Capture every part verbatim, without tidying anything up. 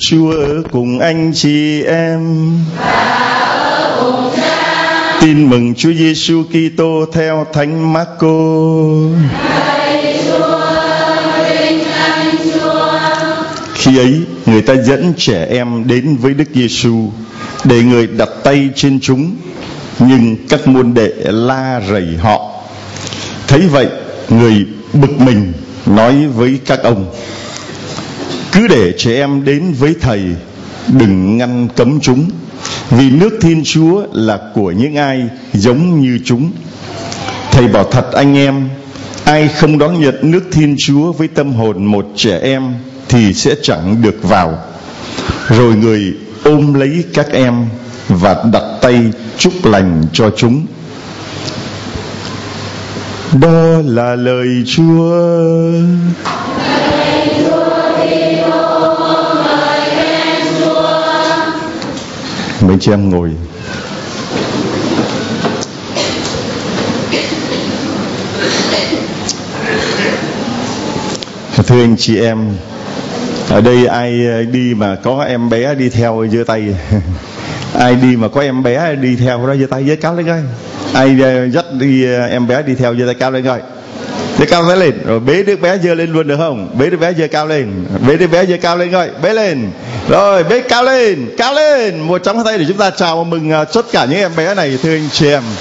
Chúa ở cùng anh chị em. Tin mừng Chúa Giêsu Kitô theo Thánh Marco. Khi ấy, người ta dẫn trẻ em đến với Đức Giêsu để người đặt tay trên chúng, nhưng các môn đệ la rầy họ. Thấy vậy, người bực mình nói với các ông: cứ để trẻ em đến với thầy, đừng ngăn cấm chúng, vì nước Thiên Chúa là của những ai giống như chúng. Thầy bảo thật anh em, ai không đón nhận nước Thiên Chúa với tâm hồn một trẻ em thì sẽ chẳng được vào. Rồi người ôm lấy các em và đặt tay chúc lành cho chúng. Đó là lời Chúa. Mấy chị em ngồi. Thưa anh chị em, ở đây ai đi mà có em bé đi theo giơ tay. Ai đi mà có em bé đi theo đó giơ tay, giơ cao lên coi. Ai dắt đi em bé đi theo giơ tay cao lên coi. Giơ cao tay lên, rồi bế đứa bé giơ lên luôn được không? Bế đứa bé giơ cao lên, bế đứa bé giơ cao lên coi, bế lên. Rồi bế cao lên, cao lên. Một trống tay để chúng ta chào mừng tất cả những em bé này, thưa anh chị em.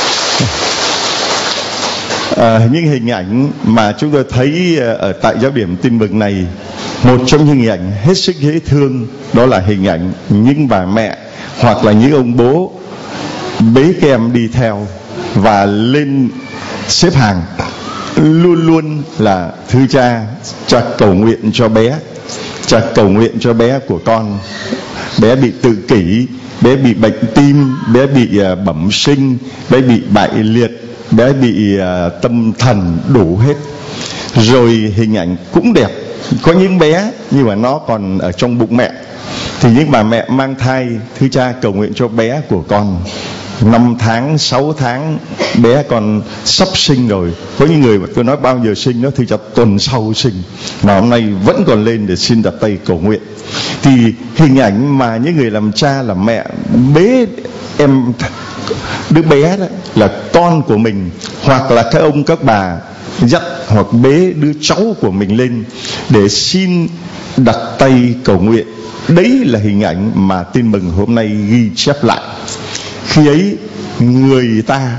À, những hình ảnh mà chúng tôi thấy ở tại giáo điểm Tin Mừng này, một trong những hình ảnh hết sức dễ thương, đó là hình ảnh những bà mẹ hoặc là những ông bố bế các em đi theo và lên xếp hàng, luôn luôn là thưa cha, cha cầu nguyện cho bé, cha cầu nguyện cho bé của con. Bé bị tự kỷ, bé bị bệnh tim, bé bị bẩm sinh, bé bị bại liệt, bé bị uh, tâm thần, đủ hết. Rồi hình ảnh cũng đẹp, có những bé nhưng mà nó còn ở trong bụng mẹ, thì những bà mẹ mang thai, thưa cha cầu nguyện cho bé của con. Năm tháng, sáu tháng, bé còn sắp sinh rồi. Có những người mà tôi nói bao giờ sinh, nó thưa cha tuần sau sinh, mà hôm nay vẫn còn lên để xin đặt tay cầu nguyện. Thì hình ảnh mà những người làm cha làm mẹ bế em đứa bé đó là con của mình, hoặc là các ông các bà dắt hoặc bế đứa cháu của mình lên để xin đặt tay cầu nguyện. Đấy là hình ảnh mà Tin Mừng hôm nay ghi chép lại. Khi ấy người ta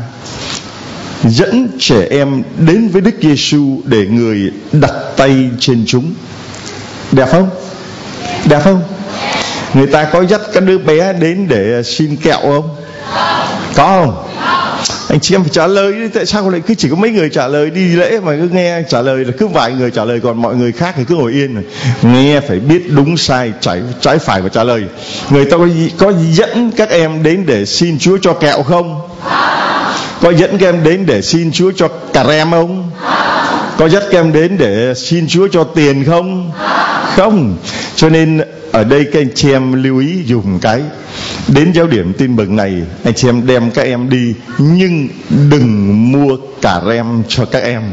dẫn trẻ em đến với Đức Giêsu để người đặt tay trên chúng. Đẹp không? Đẹp không? Người ta có dắt các đứa bé đến để xin kẹo không? Có không? Anh chị em phải trả lời đi. Tại sao lại cứ chỉ có mấy người trả lời đi lễ mà cứ nghe trả lời là cứ vài người trả lời, còn mọi người khác thì cứ ngồi yên rồi. Nghe phải biết đúng sai, trái, trái phải và trả lời. Người ta có, có dẫn các em đến để xin Chúa cho kẹo không? Có dẫn các em đến để xin Chúa cho cà rem không? Có dắt các em đến để xin Chúa cho tiền không? Không. Cho nên ở đây các anh chị em lưu ý dùng cái, đến giáo điểm Tin Mừng này anh chị em đem các em đi, nhưng đừng mua cà rem cho các em,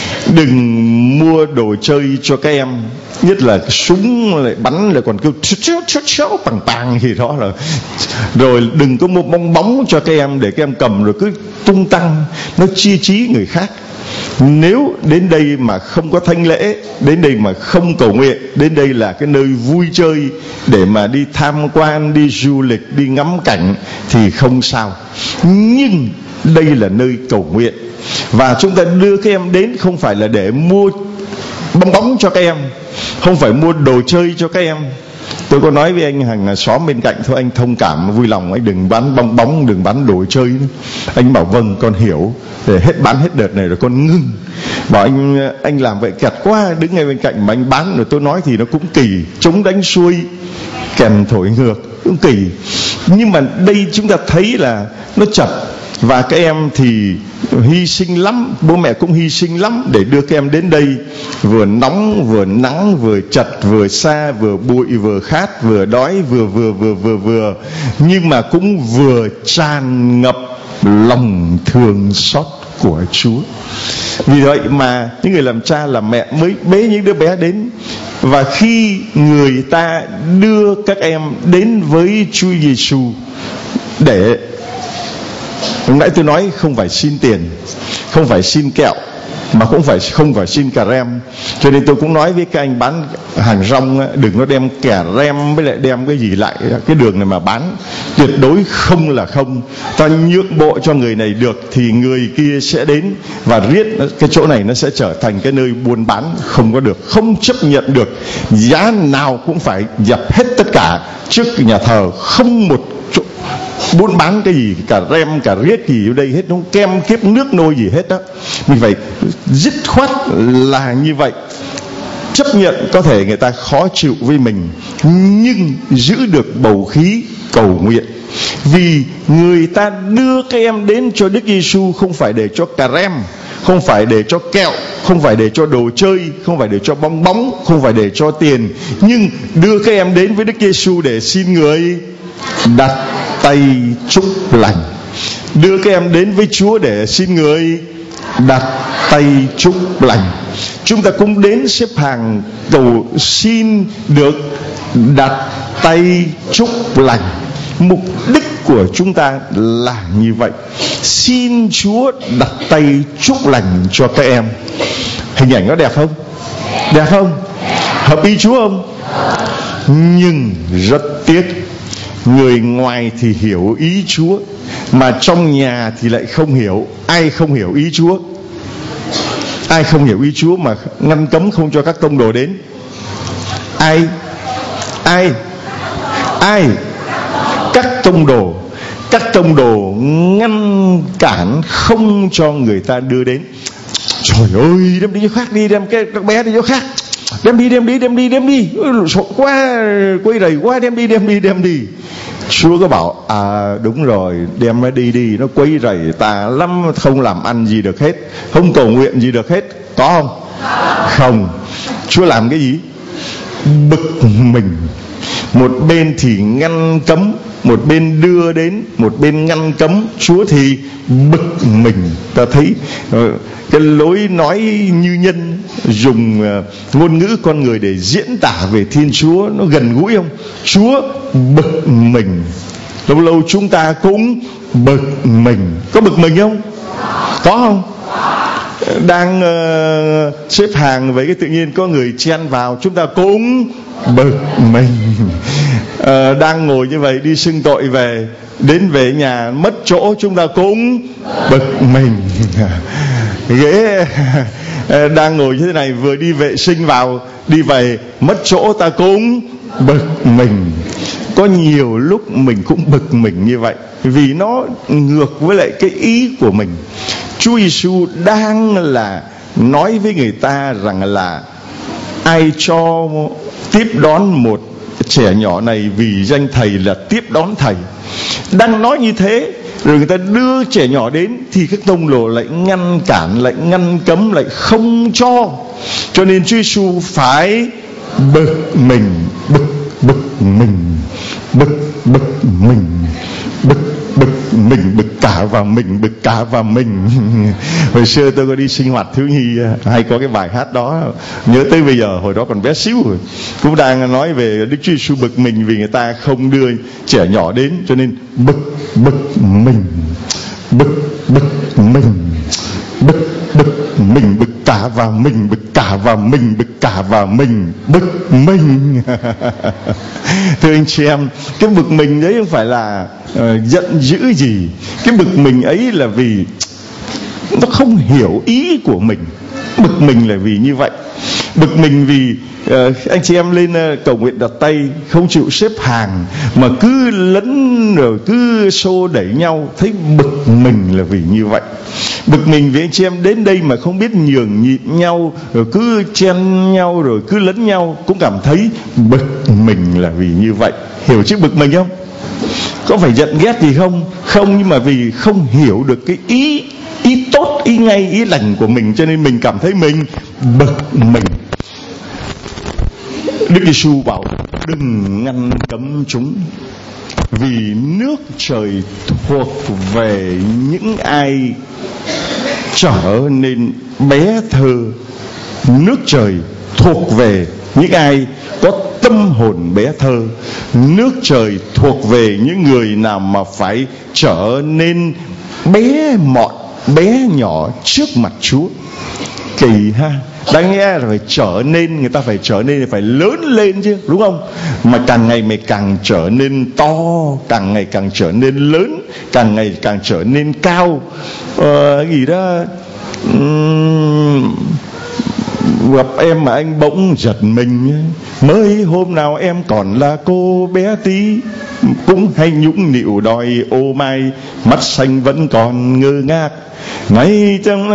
đừng mua đồ chơi cho các em, nhất là súng lại bắn lại còn kêu chéo chéo chéo bằng bàng gì đó rồi. Rồi đừng có mua bong bóng cho các em để các em cầm rồi cứ tung tăng, nó chia trí người khác. Nếu đến đây mà không có thánh lễ, đến đây mà không cầu nguyện, đến đây là cái nơi vui chơi để mà đi tham quan, đi du lịch, đi ngắm cảnh thì không sao. Nhưng đây là nơi cầu nguyện, và chúng ta đưa các em đến không phải là để mua bong bóng cho các em, không phải mua đồ chơi cho các em. Tôi có nói với anh hàng xóm bên cạnh thôi, anh thông cảm vui lòng, anh đừng bán bong bóng, đừng bán đồ chơi nữa. Anh bảo vâng con hiểu, để hết bán hết đợt này rồi con ngưng. Bảo anh anh làm vậy kẹt quá, đứng ngay bên cạnh mà anh bán rồi tôi nói thì nó cũng kỳ, chống đánh xuôi, kèn thổi ngược cũng kỳ. Nhưng mà đây chúng ta thấy là nó chật, và các em thì hy sinh lắm, bố mẹ cũng hy sinh lắm để đưa các em đến đây. Vừa nóng, vừa nắng, vừa chật, vừa xa, vừa bụi, vừa khát, vừa đói, vừa vừa vừa vừa vừa nhưng mà cũng vừa tràn ngập lòng thương xót của Chúa. Vì vậy mà những người làm cha làm mẹ mới bế những đứa bé đến. Và khi người ta đưa các em đến với Chúa Giêsu để, lúc nãy tôi nói không phải xin tiền, không phải xin kẹo, mà cũng phải không phải xin cà rem. Cho nên tôi cũng nói với các anh bán hàng rong, đừng có đem cà rem với lại đem cái gì lại cái đường này mà bán. Tuyệt đối không là không. Ta nhượng bộ cho người này được thì người kia sẽ đến và riết cái chỗ này nó sẽ trở thành cái nơi buôn bán không có được, không chấp nhận được. Giá nào cũng phải dập hết tất cả trước nhà thờ, không một chỗ buôn bán cái gì cả rem cả riết gì ở đây hết, nó kem kiếp nước nôi gì hết đó. Mình phải dứt khoát là như vậy. Chấp nhận có thể người ta khó chịu với mình, nhưng giữ được bầu khí cầu nguyện. Vì người ta đưa các em đến cho Đức Giêsu không phải để cho cà rem, không phải để cho kẹo, không phải để cho đồ chơi, không phải để cho bong bóng, không phải để cho tiền, nhưng đưa các em đến với Đức Giêsu để xin người đặt tay chúc lành. Đưa các em đến với Chúa để xin người đặt tay chúc lành. Chúng ta cũng đến xếp hàng cầu xin được đặt tay chúc lành. Mục đích của chúng ta là như vậy. Xin Chúa đặt tay chúc lành cho các em. Hình ảnh nó đẹp không? Đẹp không? Hợp ý Chúa không? Nhưng rất tiếc, người ngoài thì hiểu ý Chúa, mà trong nhà thì lại không hiểu. Ai không hiểu ý Chúa? Ai không hiểu ý Chúa mà ngăn cấm không cho các tông đồ đến? Ai? Ai? Ai? Các tông đồ. Các tông đồ ngăn cản không cho người ta đưa đến. Trời ơi, đem đi chỗ khác đi, đem cái các bé đi chỗ khác. Đem đi, đem đi, đem đi, đem đi. Sộn quá, quay rầy quá, đem đi, đem đi, đem đi. Chúa có bảo, à đúng rồi, đem nó đi đi, nó quấy rầy ta lắm, không làm ăn gì được hết, không cầu nguyện gì được hết. Có không? Không. Chúa làm cái gì? Bực mình. Một bên thì ngăn cấm, một bên đưa đến, một bên ngăn cấm. Chúa thì bực mình. Ta thấy cái lối nói như nhân, dùng ngôn ngữ con người để diễn tả về Thiên Chúa, nó gần gũi không? Chúa bực mình. Lâu lâu chúng ta cũng bực mình. Có bực mình không? Có không? Đang uh, xếp hàng với cái tự nhiên có người chen vào, chúng ta cũng bực mình. uh, Đang ngồi như vậy đi xưng tội về, đến về nhà mất chỗ, chúng ta cũng bực mình. Ghế đang ngồi như thế này, vừa đi vệ sinh vào đi về mất chỗ, ta cũng bực mình. Có nhiều lúc mình cũng bực mình như vậy, vì nó ngược với lại cái ý của mình. Chúa Giêsu đang là nói với người ta rằng là ai cho tiếp đón một trẻ nhỏ này vì danh thầy là tiếp đón thầy. Đang nói như thế, rồi người ta đưa trẻ nhỏ đến thì các tông đồ lại ngăn cản, lại ngăn cấm, lại không cho. Cho nên Chúa Giêsu phải bực mình, bực bực mình, bực bực mình, bực bực mình, bực cả vào mình, bực cả vào mình. Hồi xưa tôi có đi sinh hoạt thiếu nhi, hay có cái bài hát đó, nhớ tới bây giờ. Hồi đó còn bé xíu rồi, cũng đang nói về Đức Chúa Giêsu bực mình vì người ta không đưa trẻ nhỏ đến, cho nên bực bực mình, bực bực mình, bực bực mình, bực cả vào mình, bực cả vào mình, bực cả vào mình, bực mình. Thưa anh chị em, cái bực mình đấy không phải là uh, giận dữ gì. Cái bực mình ấy là vì nó không hiểu ý của mình. Bực mình là vì như vậy. Bực mình vì uh, anh chị em lên uh, cầu nguyện đặt tay không chịu xếp hàng mà cứ lấn rồi cứ xô đẩy nhau, thấy bực mình là vì như vậy. Bực mình vì anh chị em đến đây mà không biết nhường nhịn nhau, rồi cứ chen nhau, rồi cứ lấn nhau, cũng cảm thấy bực mình là vì như vậy. Hiểu chứ bực mình không? Có phải giận ghét gì không? Không, nhưng mà vì không hiểu được cái ý ý tốt, ý ngay, ý lành của mình, cho nên mình cảm thấy mình bực mình. Đức Giêsu bảo đừng ngăn cấm chúng, vì nước trời thuộc về những ai trở nên bé thơ. Nước trời thuộc về những ai có tâm hồn bé thơ. Nước trời thuộc về những người nào mà phải trở nên bé mọn, bé nhỏ trước mặt Chúa. Kỳ ha. Đáng nghe là phải trở nên, người ta phải trở nên, phải lớn lên chứ, đúng không? Mà càng ngày mày càng trở nên to, càng ngày càng trở nên lớn, càng ngày càng trở nên cao. Ờ, gì đó uhm, gặp em mà anh bỗng giật mình. Mới hôm nào em còn là cô bé tí, cũng hay nhũng nịu đòi ô mai, mắt xanh vẫn còn ngơ ngác. Nay trong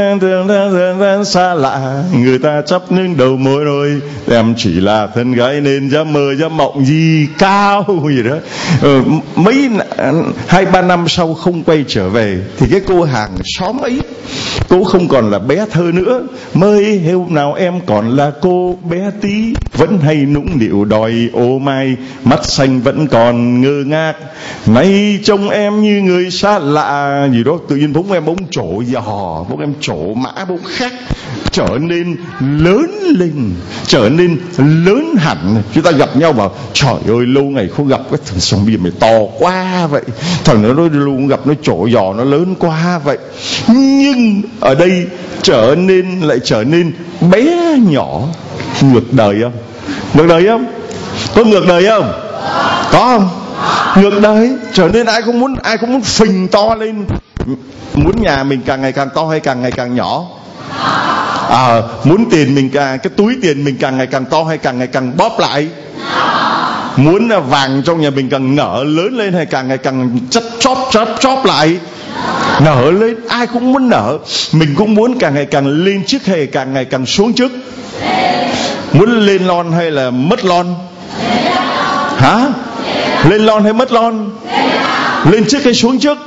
xa lạ, người ta chấp lên đầu môi rồi. Em chỉ là thân gái nên dám mơ dám mộng gì cao gì đó. ừ, Mấy hai ba năm sau không quay trở về, thì cái cô hàng xóm ấy, cô không còn là bé thơ nữa. Mới hôm nào em còn là cô bé tí, vẫn hay nũng nịu đòi ô mai, mắt xanh vẫn còn ngơ ngác. Nay trông em như người xa lạ gì đó. Tự nhiên bỗng em bỗng trổ giò, bỗng em trổ mã, bỗng khác, trở nên lớn lên, trở nên lớn hẳn. Chúng ta gặp nhau bảo trời ơi lâu ngày không gặp, cái thằng sòng bia mày to quá vậy, thằng nó nói luôn gặp nó trổ giò nó lớn quá vậy. Nhưng ở đây trở nên lại trở nên bé nhỏ. Ngược đời không? Ngược đời không? Có ngược đời không? Có không? Ngược đời, trở nên ai cũng muốn, ai cũng muốn phình to lên. Muốn nhà mình càng ngày càng to hay càng ngày càng nhỏ? À, muốn tiền mình càng, cái túi tiền mình càng ngày càng to hay càng ngày càng bóp lại? Muốn vàng trong nhà mình càng nở lớn lên hay càng ngày càng chất chóp chóp chóp lại? Nở lên, ai cũng muốn nở. Mình cũng muốn càng ngày càng lên trước hay càng ngày càng xuống trước? Muốn lên lon hay là mất lon? Hả? Lên lon hay mất lon? Lên trước hay xuống trước?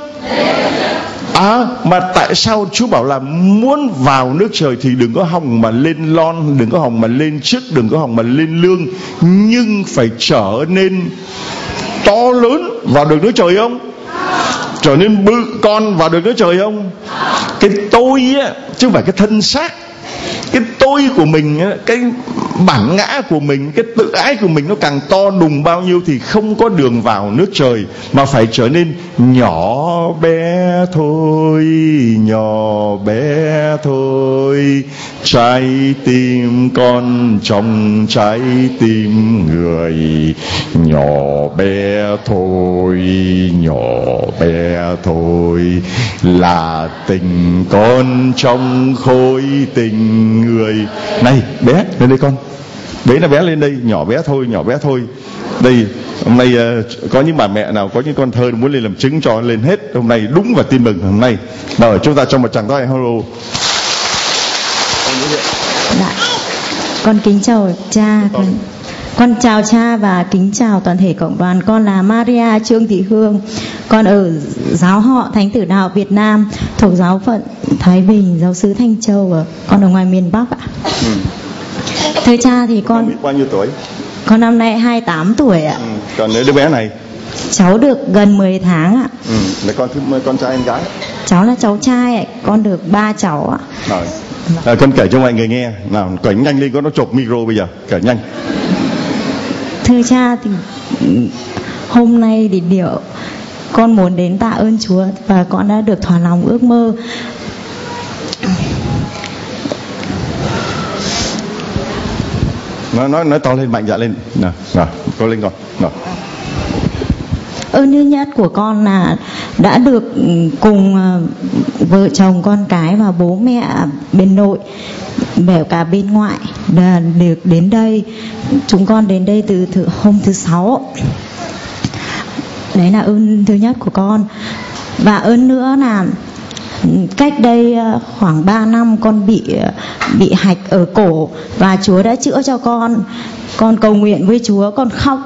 À, mà tại sao Chúa bảo là muốn vào nước trời thì đừng có hòng mà lên lon, đừng có hòng mà lên trước, đừng có hòng mà lên lương, nhưng phải trở nên to lớn vào được nước trời không? Trở nên bự con vào được nước trời không? Cái tôi á, chứ không phải cái thân xác. Cái tôi của mình, cái bản ngã của mình, cái tự ái của mình nó càng to đùng bao nhiêu thì không có đường vào nước trời, mà phải trở nên nhỏ bé thôi, nhỏ bé thôi. Trái tim con trong trái tim người, nhỏ bé thôi, nhỏ bé thôi. Là tình con trong khối tình người. Này bé, lên đây con. Bé là bé lên đây, nhỏ bé thôi, nhỏ bé thôi. Đây, hôm nay uh, có những bà mẹ nào có những con thơ muốn lên làm chứng cho lên hết. Hôm nay đúng và tin mừng hôm nay. Rồi chúng ta cho một tràng tay hello. Dạ. Con kính chào cha, con, con chào cha và kính chào toàn thể cộng đoàn. Con là Maria Trương Thị Hương. Con ở giáo họ Thánh Tử Đạo Việt Nam, thuộc giáo phận Thái Bình, giáo xứ Thanh Châu. Con ở ngoài miền Bắc ạ. Ừ. Thưa cha thì con, con biết bao nhiêu tuổi? Con năm nay hai mươi tám tuổi ạ. Ừ. Còn đứa bé này? Cháu được gần mười tháng ạ. Ừ. Là con thứ con trai em gái? Cháu là cháu trai ạ. Con được ba cháu ạ. Rồi. À, con kể cho mọi người nghe. Nào, kể nhanh lên, con nó chộp micro bây giờ. Kể nhanh. Thưa cha thì hôm nay thì điều con muốn đến tạ ơn Chúa và con đã được thỏa lòng ước mơ. Nói nói nói to lên, mạnh dạn lên. Nào, nào, to lên con. Nào. Ơn thứ nhất của con là đã được cùng vợ chồng con cái và bố mẹ bên nội và cả bên ngoại đã được đến đây. Chúng con đến đây từ, từ hôm thứ sáu. Đấy là ơn thứ nhất của con. Và ơn nữa là cách đây khoảng ba năm con bị bị hạch ở cổ và Chúa đã chữa cho con. Con cầu nguyện với Chúa, con khóc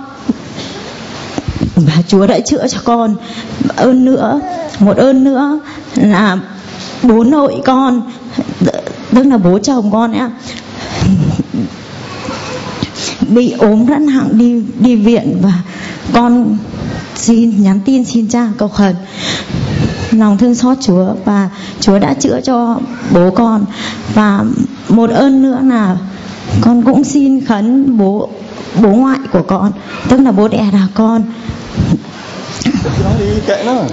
và Chúa đã chữa cho con. Ơn nữa, một ơn nữa là bố nội con, tức là bố chồng con ấy, bị ốm rất nặng, đi đi viện và con xin nhắn tin xin cha cầu khẩn lòng thương xót Chúa và Chúa đã chữa cho bố con. Và một ơn nữa là con cũng xin khấn bố bố ngoại của con, tức là bố đẻ là con. Nói đi, kệ nó.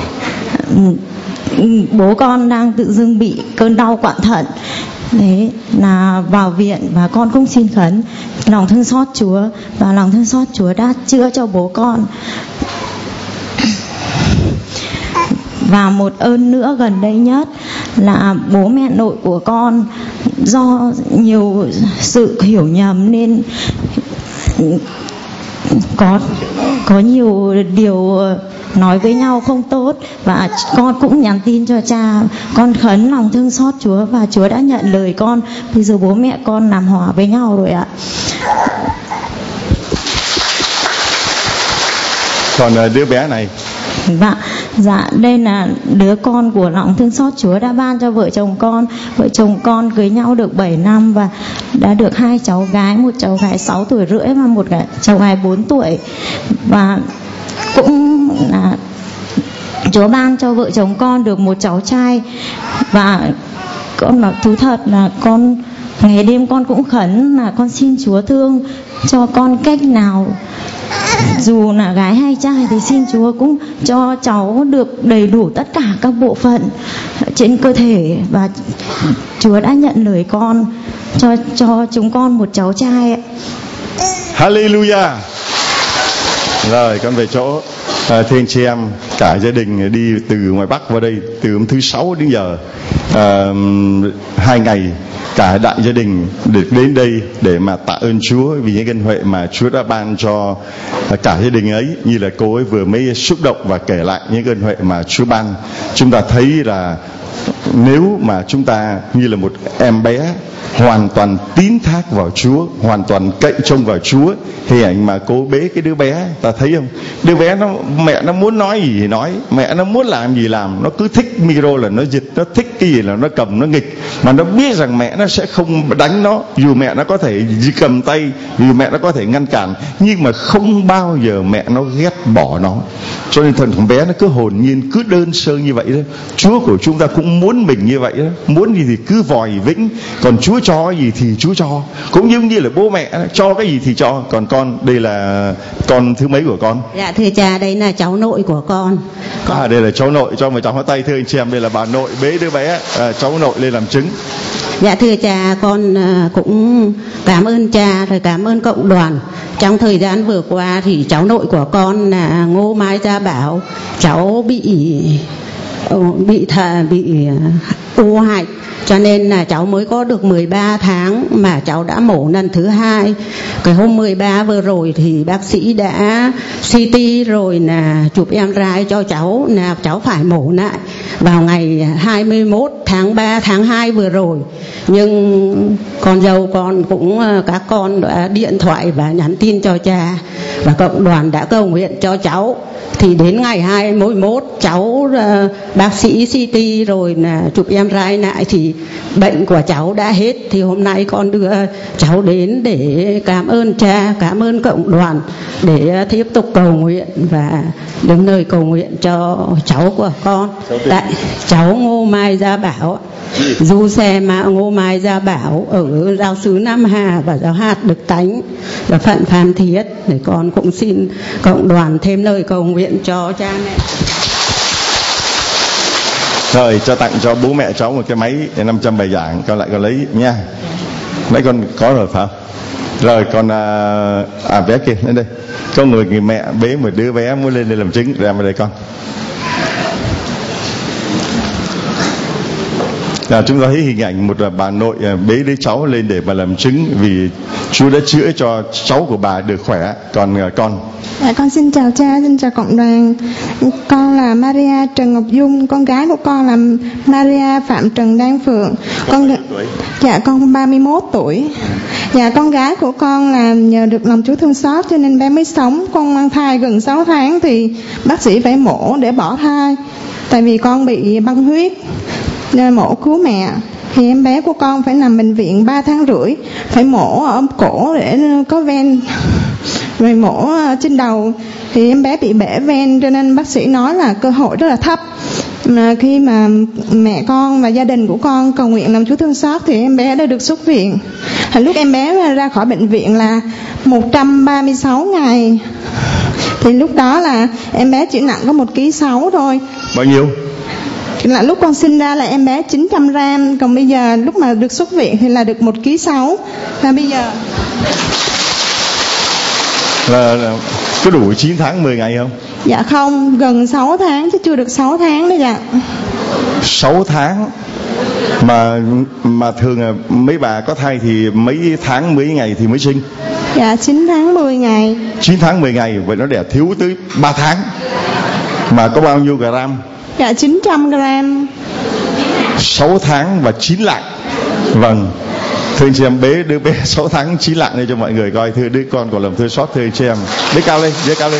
Bố con đang tự dưng bị cơn đau quặn thận, đấy là vào viện, và con cũng xin khấn lòng thương xót Chúa, và lòng thương xót Chúa đã chữa cho bố con. Và một ơn nữa gần đây nhất là bố mẹ nội của con do nhiều sự hiểu nhầm nên có có nhiều điều nói với nhau không tốt, và con cũng nhắn tin cho cha. Con khấn lòng thương xót Chúa và Chúa đã nhận lời con. Bây giờ bố mẹ con làm hòa với nhau rồi ạ. Còn đứa bé này? Dạ, dạ đây là đứa con của lòng thương xót Chúa đã ban cho vợ chồng con. Vợ chồng con cưới nhau được bảy năm và đã được hai cháu gái, một cháu gái sáu tuổi rưỡi và một cháu gái bốn tuổi. Và cũng là Chúa ban cho vợ chồng con được một cháu trai. Và con nói thú thật là con ngày đêm con cũng khấn là con xin Chúa thương cho con cách nào, dù là gái hay trai thì xin Chúa cũng cho cháu được đầy đủ tất cả các bộ phận trên cơ thể. Và Chúa đã nhận lời con cho cho chúng con một cháu trai. Hallelujah. Rồi con về chỗ. À, thưa anh chị em, cả gia đình đi từ ngoài Bắc vào đây từ hôm thứ Sáu đến giờ, à, hai ngày cả đại gia đình được đến đây để mà tạ ơn Chúa vì những ân huệ mà Chúa đã ban cho cả gia đình ấy. Như là cô ấy vừa mới xúc động và kể lại những ân huệ mà Chúa ban, chúng ta thấy là nếu mà chúng ta như là một em bé hoàn toàn tín thác vào Chúa, hoàn toàn cậy trông vào Chúa. Hình ảnh mà cô bế cái đứa bé, ta thấy không? Đứa bé nó, mẹ nó muốn nói gì thì nói, mẹ nó muốn làm gì làm, nó cứ thích micro là nó dịch, nó thích cái gì là nó cầm, nó nghịch. Mà nó biết rằng mẹ nó sẽ không đánh nó, dù mẹ nó có thể cầm tay, dù mẹ nó có thể ngăn cản, nhưng mà không bao giờ mẹ nó ghét bỏ nó. Cho nên thần thằng bé nó cứ hồn nhiên, cứ đơn sơ như vậy đó. Chúa của chúng ta cũng muốn mình như vậy đó, muốn gì thì cứ vòi vĩnh, còn Chúa cho gì thì Chúa cho. Cũng giống như là bố mẹ cho cái gì thì cho. Còn con, đây là con thứ mấy của con? Dạ thưa cha, đây là cháu nội của con. con... À đây là cháu nội, cho một cháu hóa tay. Thưa anh chị em, đây là bà nội bế đứa bé, à, cháu nội lên làm chứng. Dạ thưa cha, con cũng cảm ơn cha, rồi cảm ơn cộng đoàn. Trong thời gian vừa qua thì cháu nội của con là Ngô Mai Gia Bảo, cháu bị bị thà bị u hạch, cho nên là cháu mới có được mười ba tháng mà cháu đã mổ lần thứ hai. Cái hôm mười ba vừa rồi thì bác sĩ đã xê tê rồi là chụp em rờ i cho cháu, là cháu phải mổ lại vào ngày hai mươi mốt tháng ba tháng hai vừa rồi. Nhưng con dâu con cũng, các con đã điện thoại và nhắn tin cho cha, và cộng đoàn đã cầu nguyện cho cháu. Thì đến ngày hai mươi mốt cháu bác sĩ xê tê rồi là chụp em rờ i lại thì bệnh của cháu đã hết. Thì hôm nay con đưa cháu đến để cảm ơn cha, cảm ơn cộng đoàn, để tiếp tục cầu nguyện và đứng lời cầu nguyện cho cháu của con. Tại cháu Ngô Mai Gia Bảo, du xe mà Ngô Mai Gia Bảo ở giáo xứ Nam Hà và giáo hạt Đức Tánh và phận Phan Thiết. Để con cũng xin cộng đoàn thêm lời cầu nguyện cho cha mẹ. Rồi cho tặng cho bố mẹ cháu một cái máy năm trăm bài giảng, con lại con lấy nha. Mấy con có rồi phải không? Rồi con à, à bé kia lên đây. Có người, người mẹ bế một đứa bé muốn lên đây làm chứng, ra vào đây con. Là chúng ta thấy hình ảnh một bà nội bế đứa cháu lên để mà làm chứng vì Chúa đã chữa cho cháu của bà được khỏe. Còn con? Dạ, con xin chào cha, xin chào cộng đoàn. Con là Maria Trần Ngọc Dung, con gái của con là Maria Phạm Trần Đan Phượng. Con dạ con ba mươi mốt tuổi. Dạ con gái của con là nhờ được lòng Chúa thương xót cho nên bé mới sống. Con mang thai gần sáu tháng thì bác sĩ phải mổ để bỏ thai, tại vì con bị băng huyết, mổ cứu mẹ. Thì em bé của con phải nằm bệnh viện ba tháng rưỡi, phải mổ ở cổ để có ven, rồi mổ trên đầu thì em bé bị bể ven, cho nên bác sĩ nói là cơ hội rất là thấp. Mà khi mà mẹ con và gia đình của con cầu nguyện làm Chúa thương xót thì em bé đã được xuất viện. Lúc em bé ra khỏi bệnh viện là một trăm ba mươi sáu ngày. Thì lúc đó là em bé chỉ nặng có một ký sáu thôi. Bao nhiêu? Là lúc con sinh ra là em bé chín trăm gram, còn bây giờ lúc mà được xuất viện thì là được một ký sáu. Và bây giờ là, là có đủ chín tháng mười ngày không? Dạ không, gần sáu tháng chứ chưa được sáu tháng đấy dạ. sáu tháng mà mà thường là mấy bà có thai thì mấy tháng mấy ngày thì mới sinh? Dạ chín tháng mười ngày. chín tháng mười ngày, vậy nó đẻ thiếu tới ba tháng. Mà có bao nhiêu gram? Dạ chín trăm gram. sáu tháng và chín lạng. Vâng. Thưa anh chị em, bế đứa bé sáu tháng chín lạng đây cho mọi người coi. Thưa đứa con của lòng thương xót, thưa anh chị em. Đứa cao lên, đứa cao lên.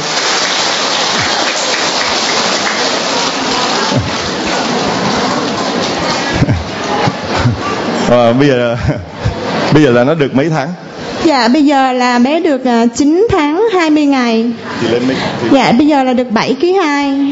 À, bây giờ bây giờ là nó được mấy tháng? Dạ bây giờ là bé được uh, chín tháng hai mươi ngày. Thì lên mình thì... Dạ bây giờ là được bảy ký hai.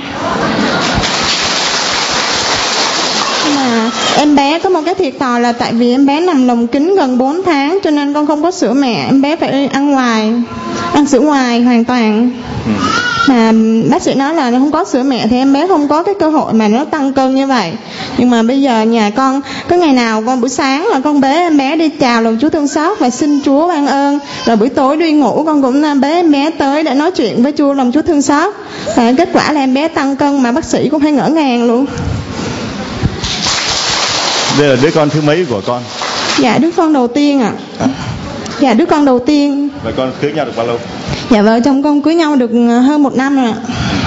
Mà em bé có một cái thiệt thòi là tại vì em bé nằm lồng kính gần bốn tháng cho nên con không có sữa mẹ, em bé phải ăn ngoài, ăn sữa ngoài hoàn toàn. Ừ. Mà bác sĩ nói là không có sữa mẹ thì em bé không có cái cơ hội mà nó tăng cân như vậy. Nhưng mà bây giờ nhà con có ngày nào con buổi sáng là con bế em bé đi chào lòng Chúa thương xót và xin Chúa ban ơn, rồi buổi tối đi ngủ con cũng bế em bé tới để nói chuyện với Chúa lòng Chúa thương xót. Và kết quả là em bé tăng cân mà bác sĩ cũng phải ngỡ ngàng luôn. Đây là đứa con thứ mấy của con? Dạ đứa con đầu tiên ạ. À. Dạ đứa con đầu tiên. Và con cưới nhau được bao lâu? Dạ vợ chồng con cưới nhau được hơn một năm rồi ạ.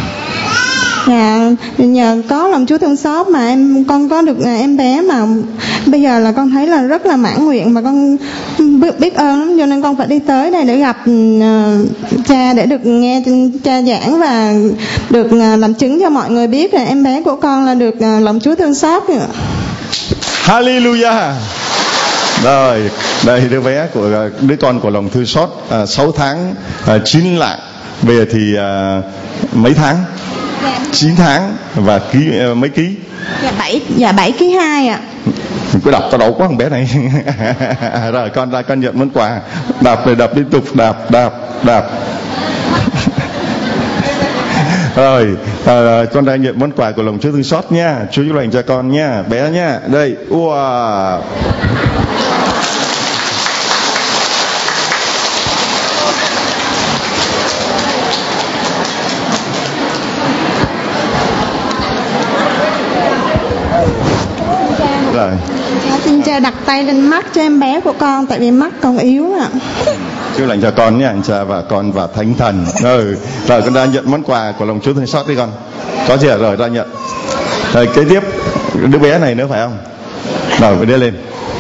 Dạ nhờ có lòng Chúa thương xót mà em con có được em bé, mà bây giờ là con thấy là rất là mãn nguyện mà con biết, biết ơn lắm, cho nên con phải đi tới đây để gặp uh, cha, để được nghe cha giảng và được uh, làm chứng cho mọi người biết là em bé của con là được uh, lòng Chúa thương xót. Hallelujah. Rồi, đây đứa bé của đứa con của lòng thương xót, à, sáu tháng à, chín lạng. Bây giờ thì à, mấy tháng? Dạ. chín tháng và ký à, mấy ký? Dạ bảy, dạ bảy ký hai ạ. Mình cứ đập tao đau quá thằng bé này. Rồi con ra con nhận món quà. Đạp rồi đạp liên tục, đạp đạp đạp. Rồi à, con đang nhận món quà của lòng Chúa thương xót nha. Chúa chúc lành cho con nha, bé nha. Đây, wow. Rồi. Xin cha đặt tay lên mắt cho em bé của con, tại vì mắt con yếu ạ. Chúa lành cho con nha, anh cha và con và thánh thần. Ừ. Rồi con đã nhận món quà của lòng Chúa thương xót đi con. Có chưa? Rồi ra nhận. Rồi kế tiếp đứa bé này nữa phải không? Rồi phải đưa lên.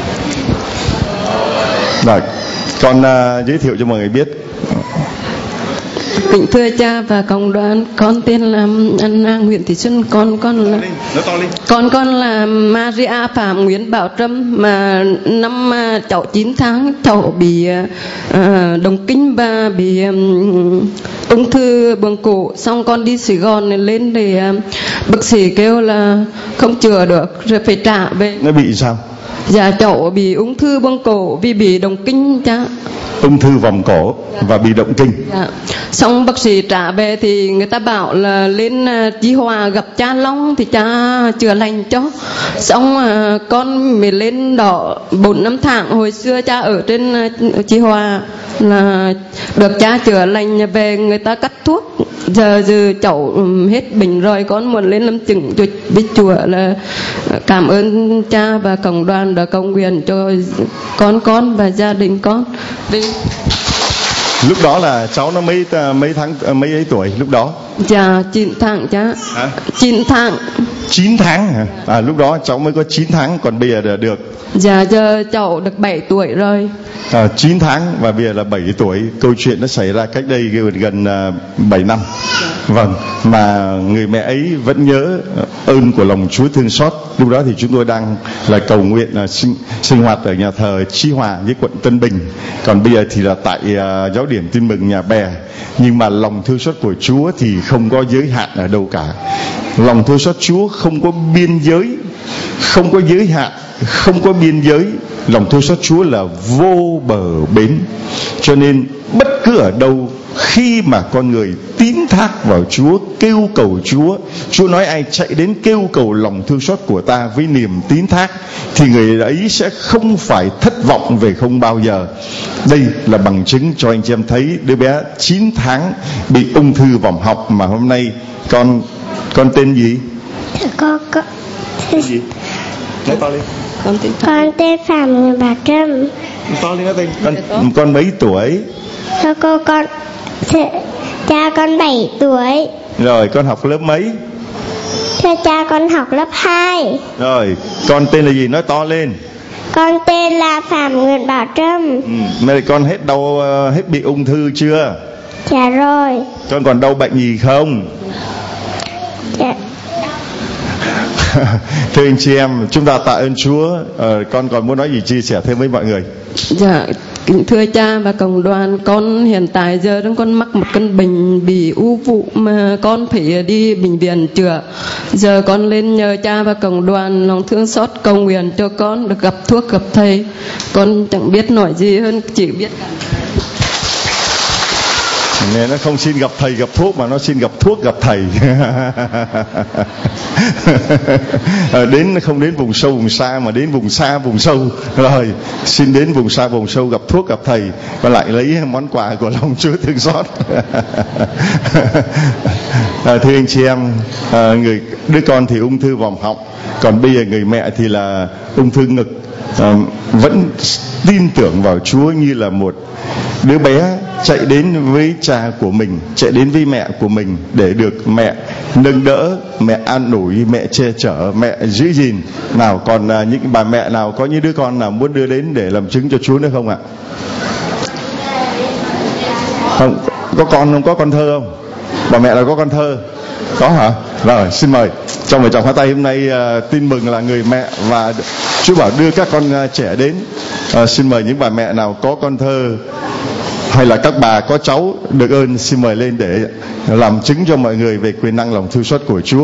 Rồi con uh, giới thiệu cho mọi người biết. Kính thưa cha và cộng đoàn, con tên là Anna Nguyễn Thị Xuân, con con là con con là Maria Phạm Nguyễn Bảo Trâm, mà năm uh, cháu chín tháng cháu bị uh, đồng kinh và bị um, ung thư buồng cổ, xong con đi Sài Gòn này lên để uh, bác sĩ kêu là không chữa được rồi phải trả về. Nó bị sao? Dạ cháu bị ung thư buồng cổ vì bị đồng kinh cha. Ung thư vòng cổ và bị động kinh. Dạ. Xong bác sĩ trả về thì người ta bảo là lên uh, Chí Hòa gặp cha Long thì cha chữa lành cho. Xong uh, con mới lên đó bốn năm tháng, hồi xưa cha ở trên uh, Chí Hòa là được cha chữa lành về, người ta cắt thuốc. Giờ giờ cháu um, hết bệnh rồi, con muốn lên làm chứng cho biết chùa là cảm ơn cha và cộng đoàn đã cầu nguyện cho con con và gia đình con. Đi. Lúc đó là cháu nó mấy mấy tháng mấy ấy tuổi lúc đó? Dạ chín tháng cha. Hả? chín tháng. chín tháng hả? À lúc đó cháu mới có chín tháng, còn bây giờ là được. Dạ giờ cháu được bảy tuổi rồi. À, chín tháng và bây giờ là bảy tuổi. Câu chuyện nó xảy ra cách đây gần, gần uh, bảy năm. Dạ. Vâng, mà người mẹ ấy vẫn nhớ ơn của lòng Chúa thương xót. Lúc đó thì chúng tôi đang là cầu nguyện là sinh, sinh hoạt ở nhà thờ Chí Hòa với quận Tân Bình. Còn bây giờ thì là tại uh, giáo điểm Tin Mừng Nhà Bè. Nhưng mà lòng thương xót của Chúa thì không có giới hạn ở đâu cả. Lòng thương xót Chúa không có biên giới, không có giới hạn, không có biên giới. Lòng thương xót Chúa là vô bờ bến. Cho nên bất cứ ở đâu, khi mà con người tín thác vào Chúa, kêu cầu Chúa, Chúa nói ai chạy đến kêu cầu lòng thương xót của ta với niềm tín thác, thì người ấy sẽ không phải thất vọng về không bao giờ. Đây là bằng chứng cho anh chị em thấy đứa bé chín tháng bị ung thư vòm họng mà hôm nay con con tên gì? Con con Tên gì? Nói to lên. Con tên con tên Phạm Bà Trâm. To lên nói tên. Con con mấy tuổi? Thưa cô, con cha con bảy tuổi. Rồi con học lớp mấy? Thưa cha, con học lớp hai. Rồi con tên là gì? Nói to lên. Con tên là Phạm Nguyễn Bảo Trâm. Ừ. Này con hết đau, hết bị ung thư chưa? Dạ rồi. Con còn đau bệnh gì không? Dạ. Thưa anh chị em, chúng ta tạ ơn Chúa. ờ, Con còn muốn nói gì chia sẻ thêm với mọi người? Dạ, kính thưa cha và cộng đoàn, con hiện tại giờ đang con mắc một căn bệnh bị u vụ mà con phải đi bệnh viện chữa. Giờ con lên nhờ cha và cộng đoàn lòng thương xót cầu nguyện cho con được gặp thuốc gặp thầy. Con chẳng biết nói gì hơn, chỉ biết Nghe nó không xin gặp thầy gặp thuốc mà nó xin gặp thuốc gặp thầy. Đến không đến vùng sâu vùng xa mà đến vùng xa vùng sâu. Rồi xin đến vùng xa vùng sâu gặp thuốc gặp thầy và lại lấy món quà của lòng Chúa thương xót. À, thưa anh chị em, à, người đứa con thì ung thư vòm họng, còn bây giờ người mẹ thì là ung thư ngực. À, vẫn tin tưởng vào Chúa như là một đứa bé chạy đến với cha của mình, chạy đến với mẹ của mình để được mẹ nâng đỡ, mẹ an ủi, mẹ che chở, mẹ giữ gìn. Nào còn à, những bà mẹ nào có những đứa con nào muốn đưa đến để làm chứng cho Chúa nữa không ạ? Không, có con không? Có con thơ không? Bà mẹ là có con thơ? Có hả? Rồi xin mời. Trong buổi chào khóa tay hôm nay à, tin mừng là người mẹ và Chúa bảo đưa các con à, trẻ đến. à, Xin mời những bà mẹ nào có con thơ hay là các bà có cháu được ơn xin mời lên để làm chứng cho mọi người về quyền năng lòng thương xót của Chúa.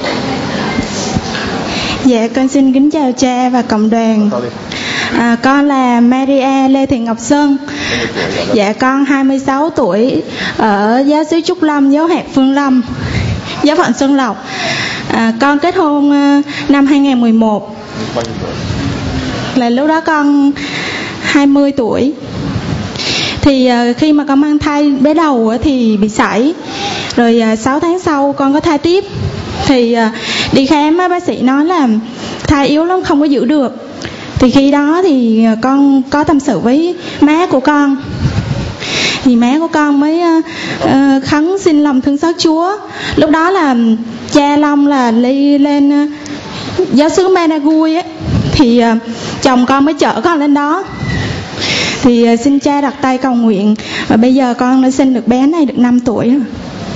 Dạ, con xin kính chào cha và cộng đoàn. À, con là Maria Lê Thị Ngọc Sơn. Dạ, con hai mươi sáu tuổi, ở giáo xứ Trúc Lâm, giáo hạt Phương Lâm, giáo phận Xuân Lộc. À, con kết hôn uh, năm hai không một một. Là lúc đó con hai mươi tuổi. Thì uh, khi mà con mang thai bé đầu uh, thì bị sảy. Rồi uh, sáu tháng sau con có thai tiếp. Thì uh, đi khám uh, bác sĩ nói là thai yếu lắm, không có giữ được. Thì khi đó thì uh, con có tâm sự với má của con. Thì má của con mới uh, uh, khấn xin lòng thương xót Chúa. Lúc đó là cha Long là đi lên uh, giáo xứ Managui ấy. Thì uh, chồng con mới chở con lên đó. Thì uh, xin cha đặt tay cầu nguyện. Và bây giờ con đã sinh được bé này được năm tuổi rồi.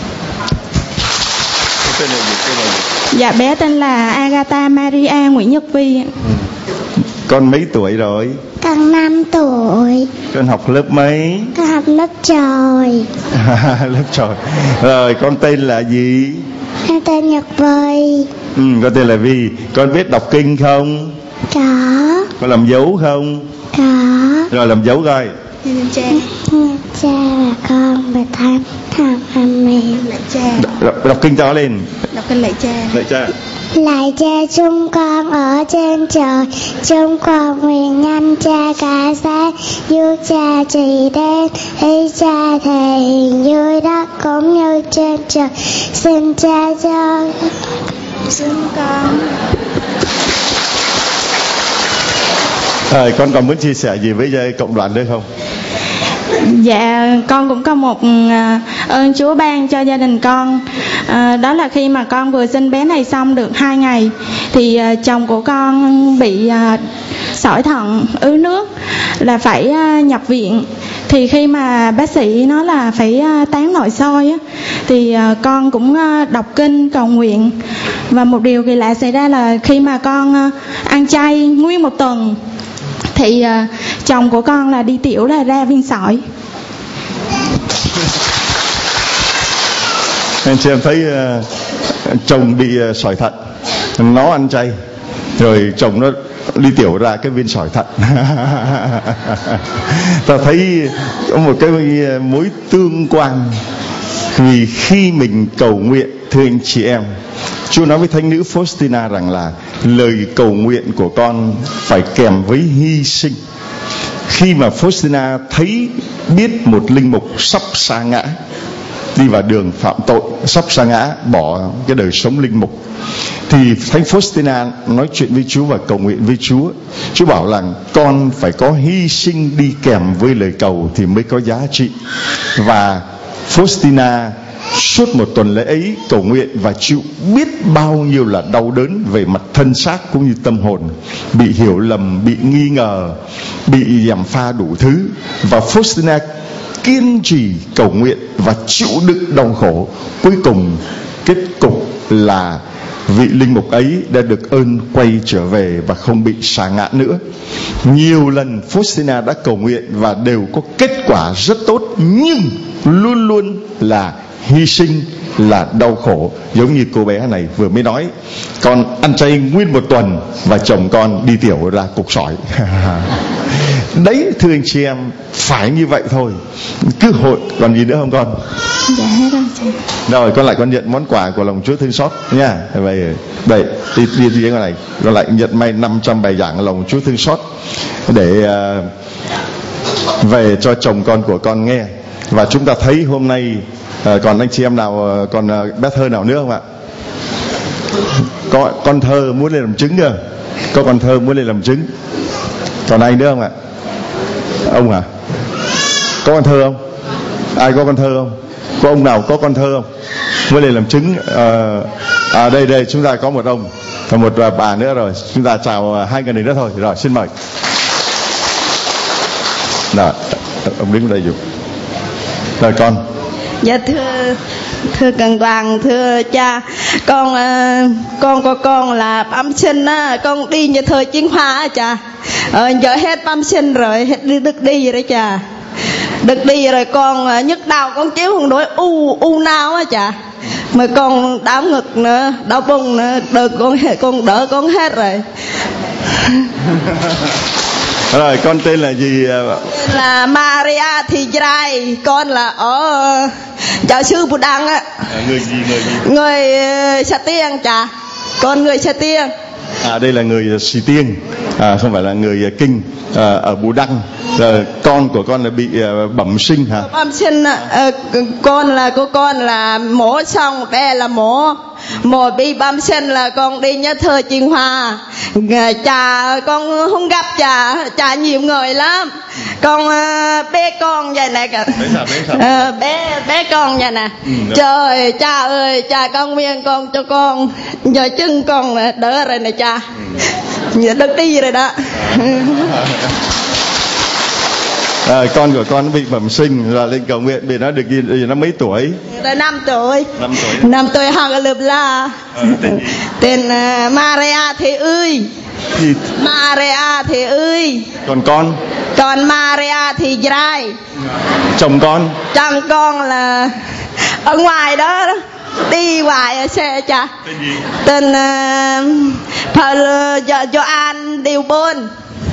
Tên là gì? Tên là gì? Dạ, bé tên là Agatha Maria Nguyễn Nhật Vi. Con mấy tuổi rồi? Con năm tuổi. Con học lớp mấy? Con học lớp trồi. Lớp trồi. Rồi con tên là gì? Con tên Nhật Vi. Ừ, con tên là Vi. Con biết đọc kinh không? Có. Con làm dấu không? Có. Rồi làm dấu coi. Cha. Cha và con và thăm thăm anh mẹ. Lại cha. Đọc, đọc kinh to lên. Đọc kinh lại cha. Lại cha. Lạy cha chúng con ở trên trời, chúng con nguyện nhanh cha cả sáng, giúp cha chỉ đến, ý cha thể hiện dưới đất cũng như trên trời. Xin cha cho Xin con. À, con còn muốn chia sẻ gì với cộng đoàn nữa không? Dạ, con cũng có một ơn Chúa ban cho gia đình con. à, Đó là khi mà con vừa sinh bé này xong được hai ngày thì à, chồng của con bị à, sỏi thận ứ nước, là phải à, nhập viện. Thì khi mà bác sĩ nói là phải à, tán nội soi á, thì uh, con cũng uh, đọc kinh cầu nguyện, và một điều kỳ lạ xảy ra là khi mà con uh, ăn chay nguyên một tuần thì uh, chồng của con là đi tiểu là ra viên sỏi. Anh chị em thấy uh, chồng bị uh, sỏi thận, nó ăn chay rồi chồng nó đi tiểu ra cái viên sỏi thận. Ta thấy có một cái mối tương quan, vì khi mình cầu nguyện, thưa anh chị em, Chúa nói với thánh nữ Faustina rằng là lời cầu nguyện của con phải kèm với hy sinh. Khi mà Faustina thấy biết một linh mục sắp sa ngã, đi vào đường phạm tội, sắp sa ngã, bỏ cái đời sống linh mục, thì thánh Faustina nói chuyện với Chúa và cầu nguyện với Chúa. Chúa bảo rằng con phải có hy sinh đi kèm với lời cầu thì mới có giá trị. Và Faustina suốt một tuần lễ ấy cầu nguyện và chịu biết bao nhiêu là đau đớn về mặt thân xác cũng như tâm hồn, bị hiểu lầm, bị nghi ngờ, bị gièm pha đủ thứ. Và Faustina kiên trì cầu nguyện và chịu đựng đau khổ. Cuối cùng kết cục là vị linh mục ấy đã được ơn quay trở về và không bị sa ngã nữa. Nhiều lần Faustina đã cầu nguyện và đều có kết quả rất tốt, nhưng luôn luôn là hy sinh, là đau khổ. Giống như cô bé này vừa mới nói, con ăn chay nguyên một tuần và chồng con đi tiểu ra cục sỏi. Đấy, thưa anh chị em, phải như vậy thôi. Cứ hội, còn gì nữa không con? Dạ hết rồi chị. Rồi con lại con nhận món quà của lòng Chúa thương xót nha. Vậy đây đi đi đi cái này, con lại nhận may năm trăm bài giảng lòng Chúa thương xót để uh, về cho chồng con của con nghe. Và chúng ta thấy hôm nay uh, còn anh chị em nào uh, còn uh, bé Thơ nào nữa không ạ? Có con Thơ muốn lên làm chứng cơ. Có con Thơ muốn lên làm chứng. Còn ai nữa không ạ? Ông à? Có con Thơ không? Ai có con Thơ không? Có ông nào có con Thơ không? Mới lên làm chứng. À, à đây đây chúng ta có một ông và một bà nữa rồi. Chúng ta chào hai người này nữa thôi. Rồi xin mời. Nào, ông đứng đây giúp. Rồi con. Dạ thưa thưa Cần Đoàn, thưa cha, con uh, con của con là bẩm sinh á, con đi như thời chiến hoa á cha. Ờ, giờ hết bẩm sinh rồi, hết đi được đi rồi cha. Được đi rồi con uh, nhức đầu, con chịu không nổi, u u não á cha. Mà con đau ngực nữa, đau bụng nữa, đỡ con con đỡ con hết rồi. Rồi con tên là gì? Là Maria Thị Girai, con là ở giáo sư Bù Đăng á. À, người gì người gì? Người Sa Tiên cha. Con người Sa Tiên. À đây là người Sì Tiên, à, không phải là người Kinh, à, ở Bù Đăng. À, con của con là bị uh, bẩm sinh hả? Bẩm sinh, uh, con là của con là mổ xong, đây là mổ mổ bị bẩm sinh là con đi nhất thời Chiên Hoa. Cha con không gặp cha, cha nhiều người lắm. Con uh, bé con vậy này kìa. Bé sao, bé sao? Uh, bé bé con vậy nè. Ừ, trời cha ơi, cha con miên con cho con, giờ chân con đỡ rồi nè cha. Ừ. Giờ được đi rồi đó. À, con của con bị bẩm sinh là lên cầu nguyện, vì nó được gì, nó mấy tuổi? Tới năm tuổi. Năm tuổi. Năm tuổi học ở lớp la. À, tên gì? Tên uh, Maria Thị Ơi. Gì? Maria Thị Ơi. Còn con? Còn Maria Thị Girai. Chồng con? Chồng con là ở ngoài đó, đó. Đi ngoài ở xe cha. Tên gì? Tên uh, Paul Gioan Điều Bôn.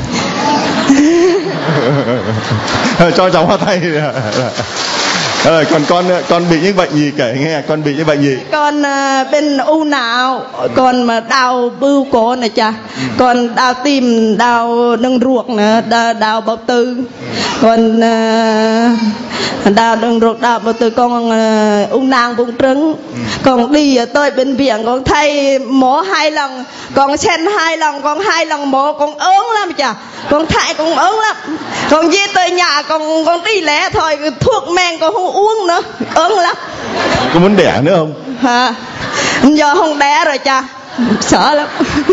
Cho cháu hoa tay. Rồi còn con con bị những bệnh gì kể nghe, con bị những bệnh gì? Con uh, bên u não, con mà đau bưu cổ này cha, con đau tim, đau nâng ruột nữa, đau, đau bao tử, con uh, đau nâng ruột, đau bao tử, con uh, u nang bụng trứng, con đi ở tới bệnh viện, con thay mổ hai lần, con sen hai lần, con hai lần mổ, con ớn lắm cha, con thay con ớn lắm, con về tới nhà con con đi lẻ thôi, thuốc men con không uống nữa, ớn lắm. Có muốn đẻ nữa không? À, giờ không đẻ rồi cha, sợ lắm.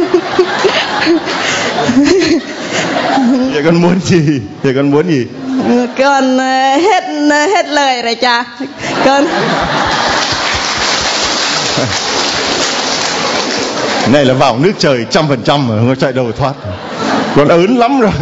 Giờ con muốn gì? Giờ con muốn gì? Con hết hết lời rồi cha. Con Này là vào nước trời trăm phần trăm mà không có chạy đầu thoát. Con ớn lắm rồi.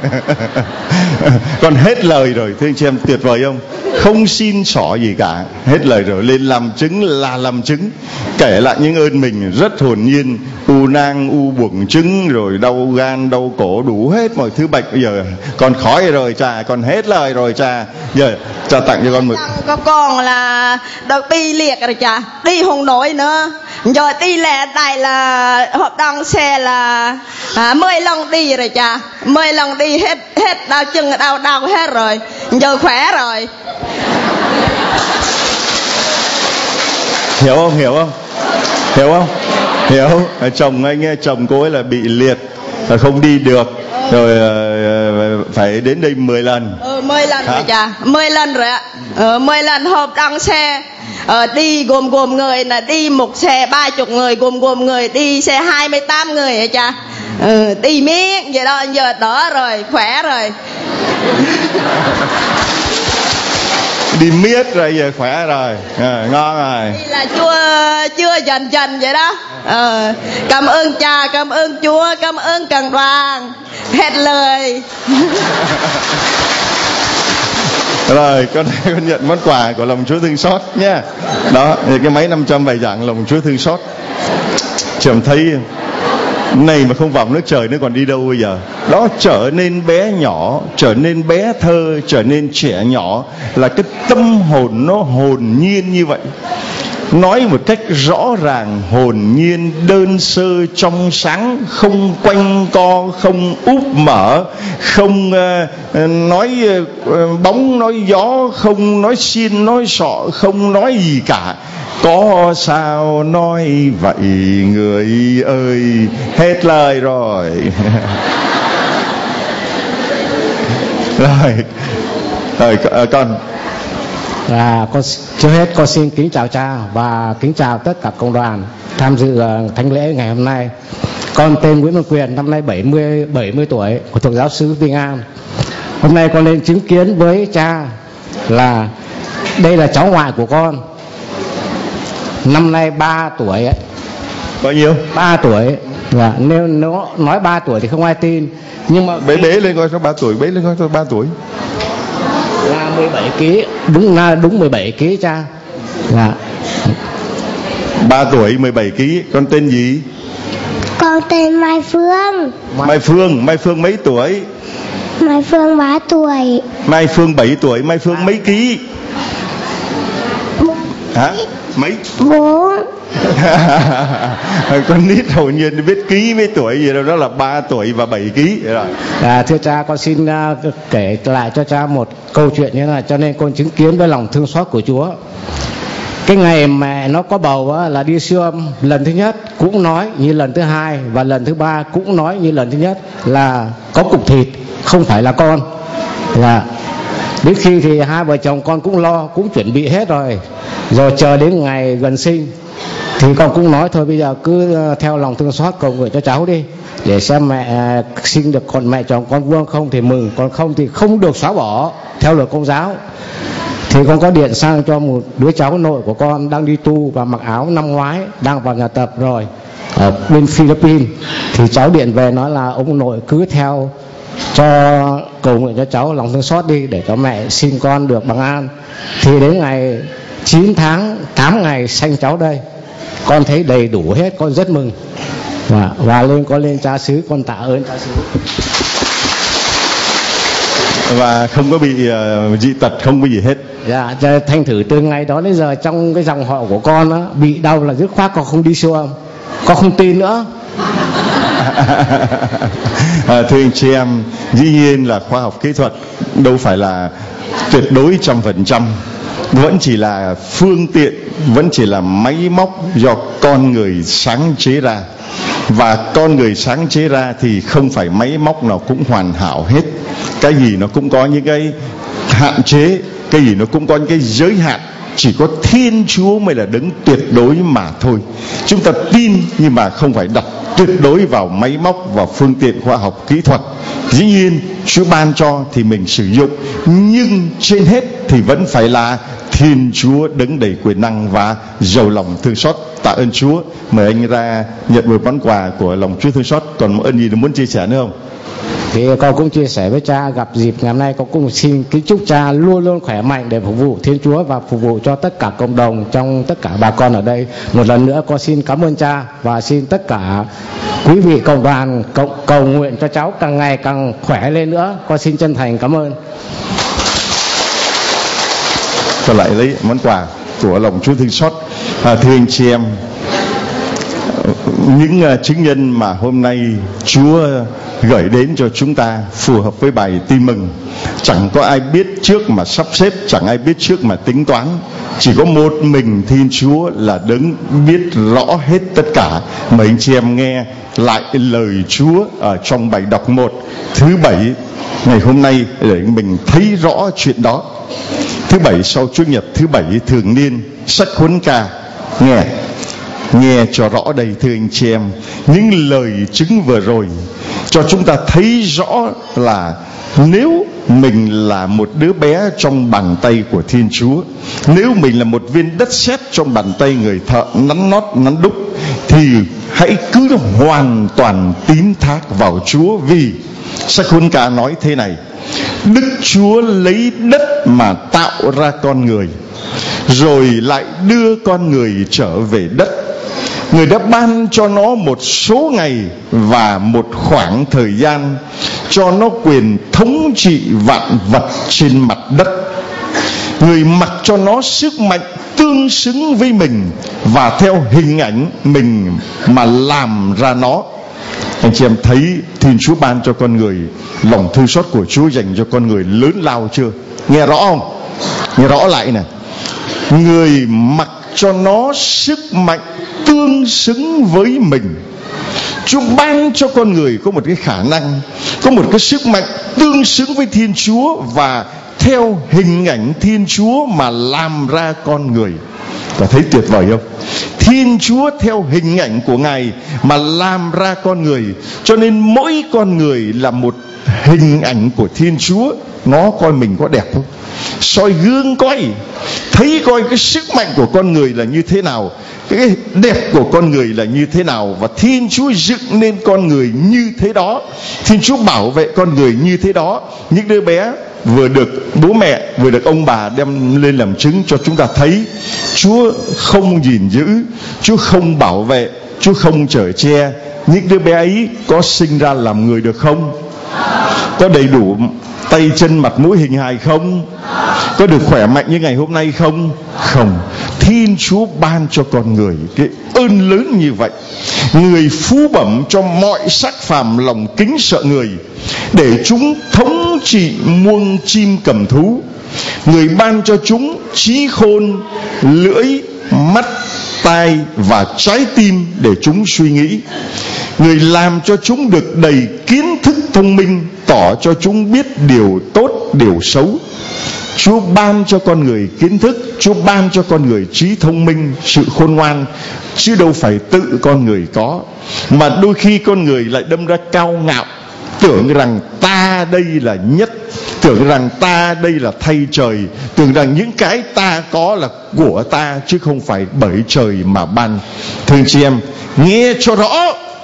Con hết lời rồi. Thưa anh chị em, tuyệt vời không? Không xin xỏ gì cả, hết lời rồi, lên làm chứng là làm chứng, kể lại những ơn mình rất hồn nhiên. U nang, u buồng trứng, rồi đau gan, đau cổ, đủ hết mọi thứ bệnh. Bây giờ con khỏi rồi cha, con hết lời rồi cha. Giờ cha tặng cho con một. Có con là được đi liệt rồi cha, đi không nổi nữa. Rồi đi lẹ đây là hợp đồng xe là à, mười lần đi rồi cha, mười lần đi hết hết đau chân đau đau hết rồi, giờ khỏe rồi. Hiểu không? Hiểu không? Hiểu không? Hiểu. Chồng anh nghe, chồng cô ấy là bị liệt, là không đi được, rồi uh, phải đến đây mười lần. Ừ, mười lần rồi cha, mười lần rồi ạ. Ờ, mười lần hợp đồng xe. Ờ, đi gồm gồm người là đi một xe ba chục người, gồm gồm người đi xe hai mươi tám người hả cha. Ừ, đi miếng vậy đó, giờ đỡ rồi, khỏe rồi. Đi miết rồi giờ khỏe rồi, à, ngon rồi. Đi là chưa chưa dần dần vậy đó. Ờ, cảm ơn cha, cảm ơn Chúa, cảm ơn Cần Đoàn, hết lời. Rồi con, con nhận món quà của lòng Chúa thương xót nha. Đó, cái máy năm trăm bài giảng lòng Chúa thương xót. Chồng thấy này mà không vào nước trời nữa còn đi đâu bây giờ. Đó, trở nên bé nhỏ, trở nên bé thơ, trở nên trẻ nhỏ, là cái tâm hồn nó hồn nhiên như vậy. Nói một cách rõ ràng, hồn nhiên, đơn sơ, trong sáng, không quanh co, không úp mở, không uh, nói uh, bóng nói gió, không nói xin nói sọ, không nói gì cả. Có sao nói vậy người ơi. Hết lời rồi. Rồi, rồi con. À, con trước hết con xin kính chào cha và kính chào tất cả cộng đoàn tham dự uh, thánh lễ ngày hôm nay. Con tên Nguyễn Văn Quyền, năm nay bảy mươi bảy mươi tuổi, của thuộc giáo xứ Vinh An. Hôm nay con lên chứng kiến với cha là đây là cháu ngoại của con, năm nay ba tuổi ấy. Bao nhiêu? ba tuổi. Và nếu nó nói ba tuổi thì không ai tin, nhưng mà bế bế lên coi số ba tuổi, bế lên coi số ba tuổi. Là mười bảy ki lô gam, đúng là đúng mười bảy ki lô gam cha. Dạ. ba tuổi mười bảy ki lô gam. Con tên gì? Con tên Mai Phương. Mai Phương, Mai Phương mấy tuổi? Mai Phương ba tuổi. Mai Phương bảy tuổi, Mai Phương mấy ký? Hả? Mấy? Bốn. Con nít hồn nhiên biết ký mấy tuổi gì đâu, đó là ba tuổi và bảy ký rồi. À, thưa cha, con xin uh, kể lại cho cha một câu chuyện như thế này, cho nên con chứng kiến với lòng thương xót của Chúa. Cái ngày mẹ nó có bầu á, là đi siêu âm lần thứ nhất cũng nói như lần thứ hai, và lần thứ ba cũng nói như lần thứ nhất là có cục thịt, không phải là con. Là đến khi thì hai vợ chồng con cũng lo, cũng chuẩn bị hết rồi, rồi chờ đến ngày gần sinh thì con cũng nói thôi bây giờ cứ theo lòng thương xót cầu nguyện cho cháu đi, để xem mẹ sinh được con mẹ chồng con vuông không thì mừng, còn không thì không được xóa bỏ theo luật Công giáo. Thì con có điện sang cho một đứa cháu nội của con đang đi tu và mặc áo năm ngoái, đang vào nhà tập rồi ở bên Philippines. Thì cháu điện về nói là ông nội cứ theo cho cầu nguyện cho cháu lòng thương xót đi, để cho mẹ sinh con được bằng an. Thì đến ngày chín tháng tám ngày sanh cháu đây, con thấy đầy đủ hết, con rất mừng. Và, và lên con lên cha xứ, con tạ ơn cha xứ. Và không có bị uh, dị tật, không có gì hết. Dạ, thành thử từ ngày đó đến giờ trong cái dòng họ của con á, bị đau là dứt khoát con không đi siêu âm, con không tin nữa. À, thưa anh chị em, dĩ nhiên là khoa học kỹ thuật đâu phải là tuyệt đối trăm phần trăm, vẫn chỉ là phương tiện, vẫn chỉ là máy móc do con người sáng chế ra. Và con người sáng chế ra thì không phải máy móc nào cũng hoàn hảo hết. Cái gì nó cũng có những cái hạn chế, cái gì nó cũng có những cái giới hạn. Chỉ có Thiên Chúa mới là đấng tuyệt đối mà thôi. Chúng ta tin nhưng mà không phải đặt tuyệt đối vào máy móc và phương tiện khoa học kỹ thuật. Dĩ nhiên Chúa ban cho thì mình sử dụng, nhưng trên hết thì vẫn phải là Thiên Chúa đấng đầy quyền năng và giàu lòng thương xót. Tạ ơn Chúa. Mời anh ra nhận một món quà của lòng Chúa thương xót. Còn một ơn gì muốn chia sẻ nữa không? Thì con cũng chia sẻ với cha, gặp dịp ngày hôm nay con cũng xin kính chúc cha luôn luôn khỏe mạnh để phục vụ Thiên Chúa và phục vụ cho tất cả cộng đồng, trong tất cả bà con ở đây. Một lần nữa con xin cảm ơn cha và xin tất cả quý vị cộng đoàn cầu, cầu nguyện cho cháu càng ngày càng khỏe lên nữa. Con xin chân thành cảm ơn. Con lại lấy món quà của lòng Chúa thương xót. À, thưa anh chị em, những uh, chứng nhân mà hôm nay Chúa gửi đến cho chúng ta phù hợp với bài tin mừng. Chẳng có ai biết trước mà sắp xếp, chẳng ai biết trước mà tính toán. Chỉ có một mình Thiên Chúa là đấng biết rõ hết tất cả. Mời anh chị em nghe lại lời Chúa ở trong bài đọc một thứ bảy ngày hôm nay để mình thấy rõ chuyện đó. Thứ bảy sau Chủ nhật, thứ bảy thường niên, sách Huấn Ca. Nghe Nghe cho rõ đây thưa anh chị em. Những lời chứng vừa rồi cho chúng ta thấy rõ là nếu mình là một đứa bé trong bàn tay của Thiên Chúa, nếu mình là một viên đất sét trong bàn tay người thợ nắn nót nắn đúc, thì hãy cứ hoàn toàn tín thác vào Chúa. Vì sách Huấn Ca nói thế này: Đức Chúa lấy đất mà tạo ra con người, rồi lại đưa con người trở về đất. Người đã ban cho nó một số ngày và một khoảng thời gian, cho nó quyền thống trị vạn vật trên mặt đất. Người mặc cho nó sức mạnh tương xứng với mình và theo hình ảnh mình mà làm ra nó. Anh chị em thấy Thiên Chúa ban cho con người, lòng thương xót của Chúa dành cho con người lớn lao chưa? Nghe rõ không? Nghe rõ lại nè. Người mặc cho nó sức mạnh tương xứng với mình. Chúa ban cho con người có một cái khả năng, có một cái sức mạnh tương xứng với Thiên Chúa và theo hình ảnh Thiên Chúa mà làm ra con người. Có thấy tuyệt vời không? Thiên Chúa theo hình ảnh của Ngài mà làm ra con người. Cho nên mỗi con người là một hình ảnh của Thiên Chúa. Nó coi mình có đẹp không? Soi gương coi, thấy coi cái sức mạnh của con người là như thế nào, cái đẹp của con người là như thế nào. Và Thiên Chúa dựng nên con người như thế đó, Thiên Chúa bảo vệ con người như thế đó. Những đứa bé vừa được bố mẹ, vừa được ông bà đem lên làm chứng cho chúng ta thấy Chúa không gìn giữ, Chúa không bảo vệ, Chúa không chở che. Những đứa bé ấy có sinh ra làm người được không? Có đầy đủ tay chân mặt mũi hình hài không? Có được khỏe mạnh như ngày hôm nay không? Không. Thiên Chúa ban cho con người cái ơn lớn như vậy. Người phú bẩm cho mọi sắc phàm lòng kính sợ người, để chúng thống trị muôn chim cầm thú. Người ban cho chúng trí khôn, lưỡi, mắt, tai và trái tim để chúng suy nghĩ. Người làm cho chúng được đầy kiến thức thông minh, tỏ cho chúng biết điều tốt, điều xấu. Chúa ban cho con người kiến thức, Chúa ban cho con người trí thông minh, sự khôn ngoan, chứ đâu phải tự con người có. Mà đôi khi con người lại đâm ra cao ngạo, tưởng rằng ta đây là nhất, tưởng rằng ta đây là thay trời, tưởng rằng những cái ta có là của ta chứ không phải bởi trời mà ban. Thưa anh chị em, nghe cho rõ.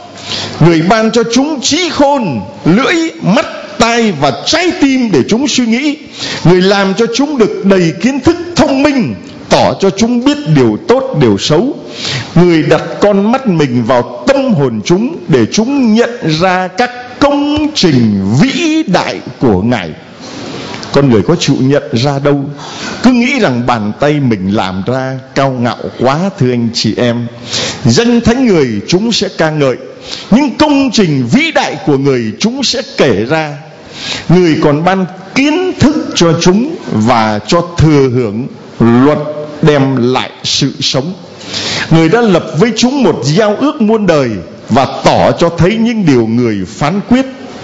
Người ban cho chúng trí khôn, lưỡi, mắt, tai và trái tim để chúng suy nghĩ. Người làm cho chúng được đầy kiến thức thông minh, tỏ cho chúng biết điều tốt, điều xấu. Người đặt con mắt mình vào tâm hồn chúng, để chúng nhận ra các công trình vĩ đại của Ngài. Con người có chịu nhận ra đâu, cứ nghĩ rằng bàn tay mình làm ra, cao ngạo quá. Thưa anh chị em, danh thánh người chúng sẽ ca ngợi, những công trình vĩ đại của người chúng sẽ kể ra. Người còn ban kiến thức cho chúng và cho thừa hưởng luật đem lại sự sống. Người đã lập với chúng một giao ước muôn đời và tỏ cho thấy những điều người phán quyết.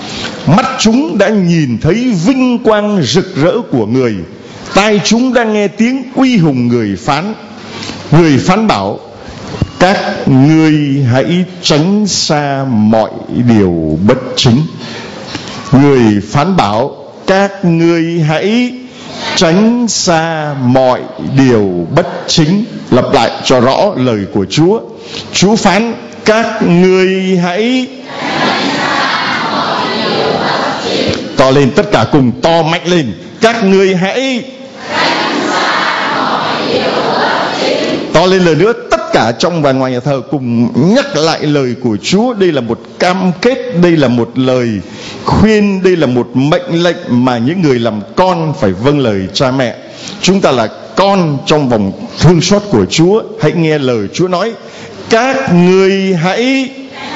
Mắt chúng đã nhìn thấy vinh quang rực rỡ của người, tai chúng đang nghe tiếng uy hùng người phán. Người phán bảo: các ngươi hãy tránh xa mọi điều bất chính. Người phán bảo: các ngươi hãy tránh xa mọi điều bất chính. Lặp lại cho rõ lời của Chúa. Chúa phán các ngươi hãy to lên, tất cả cùng to mạnh lên, các ngươi hãy to lên lần nữa. Tất cả trong và ngoài nhà thờ cùng nhắc lại lời của Chúa. Đây là một cam kết, đây là một lời khuyên, đây là một mệnh lệnh mà những người làm con phải vâng lời cha mẹ. Chúng ta là con trong vòng thương xót của Chúa. Hãy nghe lời Chúa nói, các ngươi hãy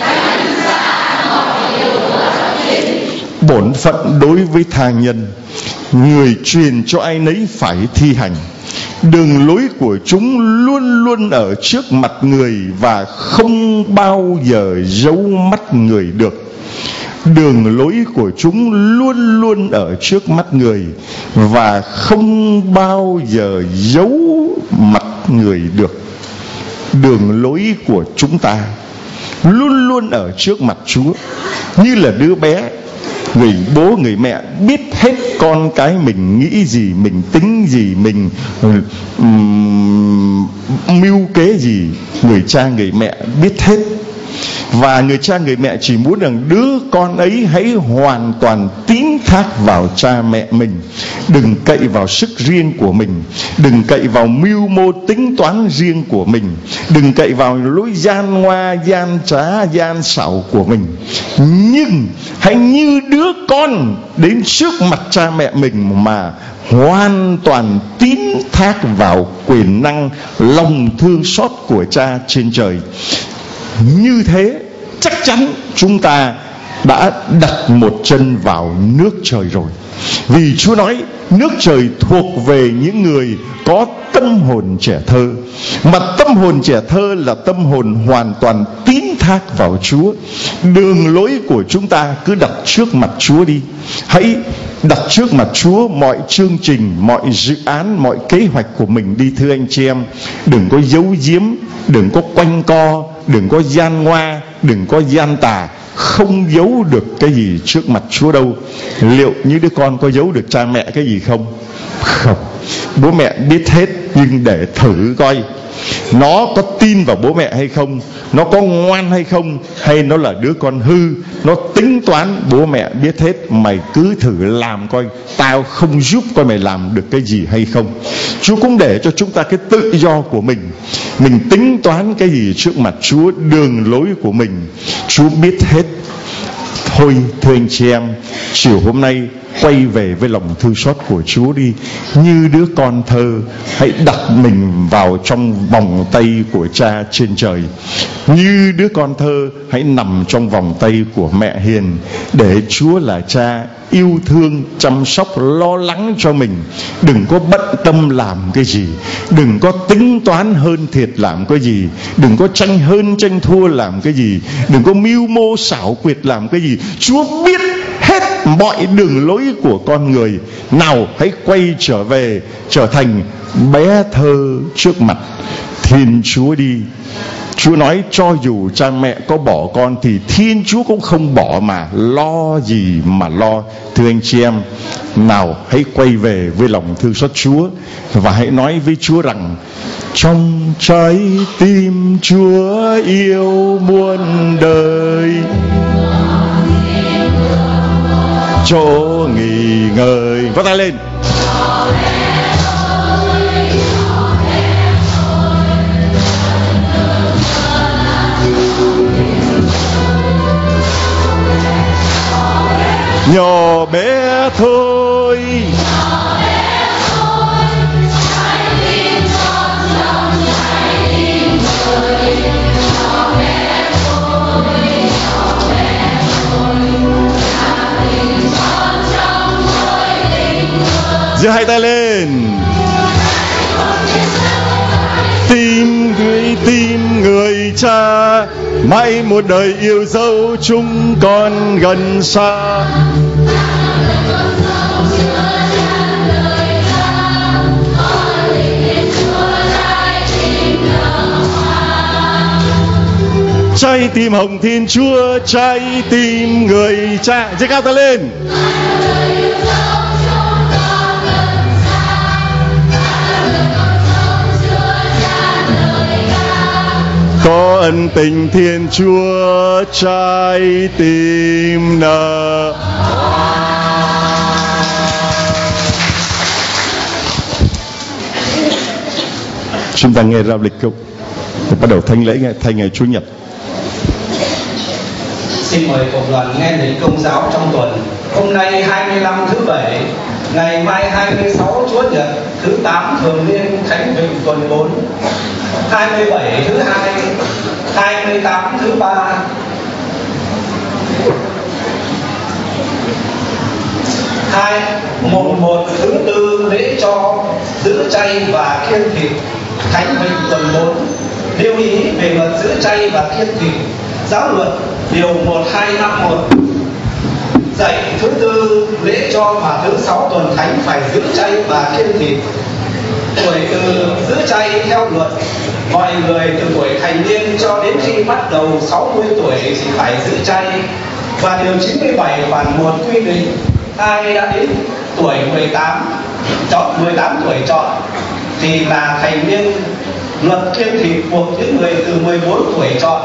bổn phận đối với tha nhân, người truyền cho ai nấy phải thi hành. Đường lối của chúng luôn luôn ở trước mặt người và không bao giờ giấu mắt người được. Đường lối của chúng luôn luôn ở trước mắt người và không bao giờ giấu mặt người được. Đường lối của chúng ta luôn luôn ở trước mặt Chúa. Như là đứa bé, người bố người mẹ biết hết con cái mình nghĩ gì, mình tính gì, mình um, mưu kế gì. Người cha người mẹ biết hết. Và người cha người mẹ chỉ muốn rằng đứa con ấy hãy hoàn toàn tín thác vào cha mẹ mình. Đừng cậy vào sức riêng của mình, đừng cậy vào mưu mô tính toán riêng của mình, đừng cậy vào lối gian ngoa, gian trá, gian xảo của mình. Nhưng hãy như đứa con đến trước mặt cha mẹ mình mà hoàn toàn tín thác vào quyền năng lòng thương xót của cha trên trời. Như thế chắc chắn chúng ta đã đặt một chân vào nước trời rồi. Vì Chúa nói nước trời thuộc về những người có tâm hồn trẻ thơ. Mà tâm hồn trẻ thơ là tâm hồn hoàn toàn tín thác vào Chúa. Đường lối của chúng ta cứ đặt trước mặt Chúa đi. Hãy đặt trước mặt Chúa mọi chương trình, mọi dự án, mọi kế hoạch của mình đi, thưa anh chị em. Đừng có giấu giếm, đừng có quanh co, đừng có gian ngoa, đừng có gian tà. Không giấu được cái gì trước mặt Chúa đâu. Liệu như đứa con có giấu được cha mẹ cái gì không? Không. Bố mẹ biết hết, nhưng để thử coi nó có tin vào bố mẹ hay không, nó có ngoan hay không, hay nó là đứa con hư, nó tính toán. Bố mẹ biết hết, mày cứ thử làm coi, tao không giúp coi mày làm được cái gì hay không. Chúa cũng để cho chúng ta cái tự do của mình. Mình tính toán cái gì trước mặt Chúa, đường lối của mình Chúa biết hết. Thôi thưa anh chị em, chiều hôm nay quay về với lòng thương xót của Chúa đi. Như đứa con thơ, hãy đặt mình vào trong vòng tay của cha trên trời. Như đứa con thơ, hãy nằm trong vòng tay của mẹ hiền, để Chúa là cha yêu thương, chăm sóc, lo lắng cho mình. Đừng có bận tâm làm cái gì, đừng có tính toán hơn thiệt làm cái gì, đừng có tranh hơn tranh thua làm cái gì, đừng có mưu mô xảo quyệt làm cái gì. Chúa biết hết mọi đường lối của con người. Nào hãy quay trở về, trở thành bé thơ trước mặt Thiên Chúa đi. Chúa nói cho dù cha mẹ có bỏ con thì Thiên Chúa cũng không bỏ mà, lo gì mà lo. Thưa anh chị em, nào hãy quay về với lòng thương xót Chúa, và hãy nói với Chúa rằng trong trái tim Chúa yêu muôn đời, chỗ nghỉ ngơi. Vỗ tay lên. Nhỏ bé thôi, giơ hai tay lên. Tim người tim người cha, mãi một đời yêu dấu chúng con gần xa. Trái tim hồng Thiên Chúa, trái tim người cha. Giơ cao tay lên. có ân tình Thiên Chúa trái tim nở. Chúng ta nghe rao lịch cục để bắt đầu thánh lễ thay ngày Chủ nhật. Xin mời cộng đoàn nghe lễ công giáo trong tuần. Hôm nay hai mươi lăm thứ bảy, ngày mai hai mươi sáu Chúa nhật, thứ tám thường niên Thánh Vịnh tuần bốn, hai mươi bảy thứ hai, hai mươi tám thứ ba, hai mùng một thứ tư lễ cho giữ chay và kiêng thịt Thánh Vịnh tuần bốn. Lưu ý về luật giữ chay và kiêng thịt. Giáo luật điều một hai năm một dạy thứ tư lễ cho và thứ sáu tuần thánh phải giữ chay và kiêng thịt. Tuổi từ giữ chay theo luật, mọi người từ tuổi thành niên cho đến khi bắt đầu sáu mươi tuổi thì phải giữ chay. Và điều chín mươi bảy khoản một quy định ai đã đến tuổi mười tám chọn mười tám tuổi chọn thì là thành niên. Luật kiêng thịt buộc những người từ mười bốn tuổi chọn.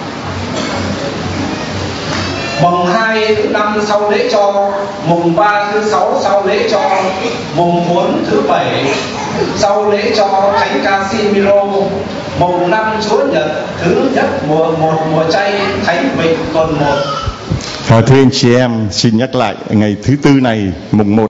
Mùng hai thứ năm sau lễ cho, mùng ba thứ sáu sau lễ cho, mùng bốn thứ bảy sau lễ cho Thánh Casimiro, mùng năm Chúa nhật thứ nhất mùa một mùa chay Thánh Vịnh tuần một. Thưa anh chị em, xin nhắc lại ngày thứ tư này mùng một